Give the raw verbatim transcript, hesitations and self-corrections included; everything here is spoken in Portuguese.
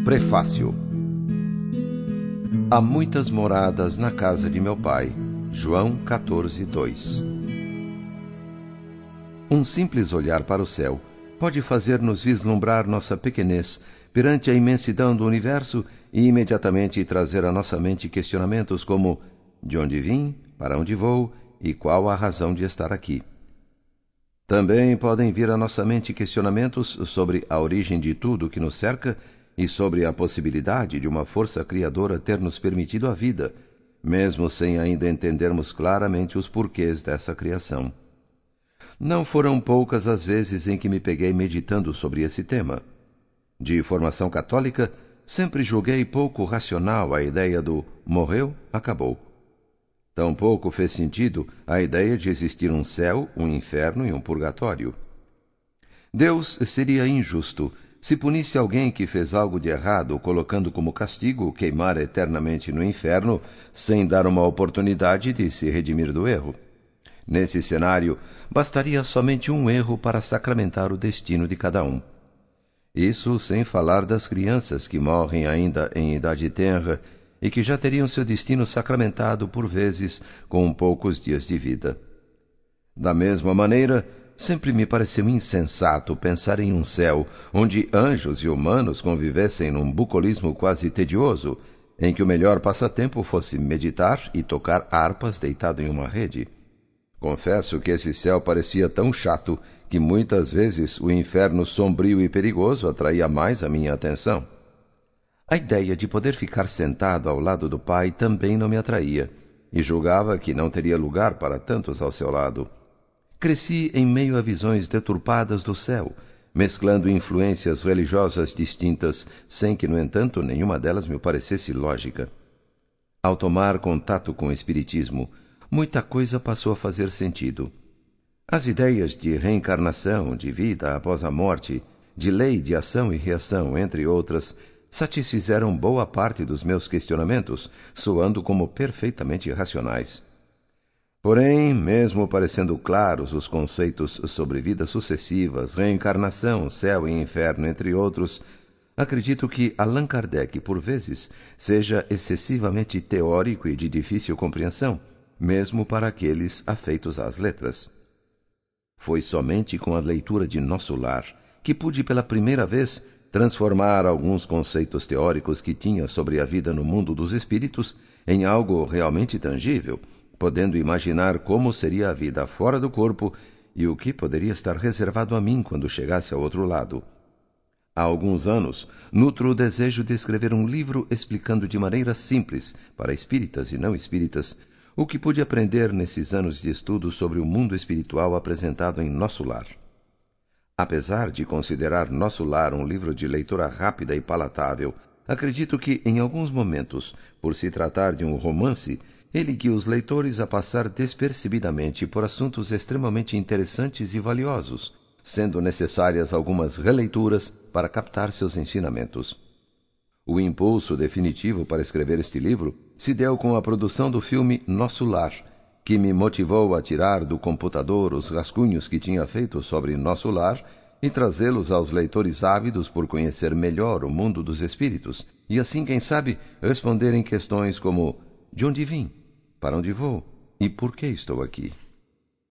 Prefácio. Há muitas moradas na casa de meu pai. João quatorze, dois. Um simples olhar para o céu pode fazer-nos vislumbrar nossa pequenez perante a imensidão do universo e imediatamente trazer à nossa mente questionamentos como: de onde vim, para onde vou e qual a razão de estar aqui? Também podem vir à nossa mente questionamentos sobre a origem de tudo que nos cerca e sobre a possibilidade de uma força criadora ter nos permitido a vida, mesmo sem ainda entendermos claramente os porquês dessa criação. Não foram poucas as vezes em que me peguei meditando sobre esse tema. De formação católica, sempre julguei pouco racional a ideia do morreu, acabou. Tampouco fez sentido a ideia de existir um céu, um inferno e um purgatório. Deus seria injusto se punisse alguém que fez algo de errado, colocando como castigo queimar eternamente no inferno, sem dar uma oportunidade de se redimir do erro. Nesse cenário, bastaria somente um erro para sacramentar o destino de cada um. Isso sem falar das crianças que morrem ainda em idade tenra e que já teriam seu destino sacramentado por vezes com poucos dias de vida. Da mesma maneira, sempre me pareceu insensato pensar em um céu onde anjos e humanos convivessem num bucolismo quase tedioso, em que o melhor passatempo fosse meditar e tocar harpas deitado em uma rede. Confesso que esse céu parecia tão chato que muitas vezes o inferno sombrio e perigoso atraía mais a minha atenção. A ideia de poder ficar sentado ao lado do Pai também não me atraía, e julgava que não teria lugar para tantos ao seu lado. Cresci em meio a visões deturpadas do céu, mesclando influências religiosas distintas, sem que, no entanto, nenhuma delas me parecesse lógica. Ao tomar contato com o Espiritismo, muita coisa passou a fazer sentido. As ideias de reencarnação, de vida após a morte, de lei de ação e reação, entre outras, satisfizeram boa parte dos meus questionamentos, soando como perfeitamente racionais. Porém, mesmo parecendo claros os conceitos sobre vidas sucessivas, reencarnação, céu e inferno, entre outros, acredito que Allan Kardec, por vezes, seja excessivamente teórico e de difícil compreensão, mesmo para aqueles afeitos às letras. Foi somente com a leitura de Nosso Lar que pude pela primeira vez transformar alguns conceitos teóricos que tinha sobre a vida no mundo dos espíritos em algo realmente tangível, podendo imaginar como seria a vida fora do corpo e o que poderia estar reservado a mim quando chegasse ao outro lado. Há alguns anos, nutro o desejo de escrever um livro explicando de maneira simples, para espíritas e não espíritas, o que pude aprender nesses anos de estudo sobre o mundo espiritual apresentado em Nosso Lar. Apesar de considerar Nosso Lar um livro de leitura rápida e palatável, acredito que, em alguns momentos, por se tratar de um romance, ele guia os leitores a passar despercebidamente por assuntos extremamente interessantes e valiosos, sendo necessárias algumas releituras para captar seus ensinamentos. O impulso definitivo para escrever este livro se deu com a produção do filme Nosso Lar, que me motivou a tirar do computador os rascunhos que tinha feito sobre Nosso Lar e trazê-los aos leitores ávidos por conhecer melhor o mundo dos espíritos e assim, quem sabe, responderem questões como: de onde vim? Para onde vou? E por que estou aqui?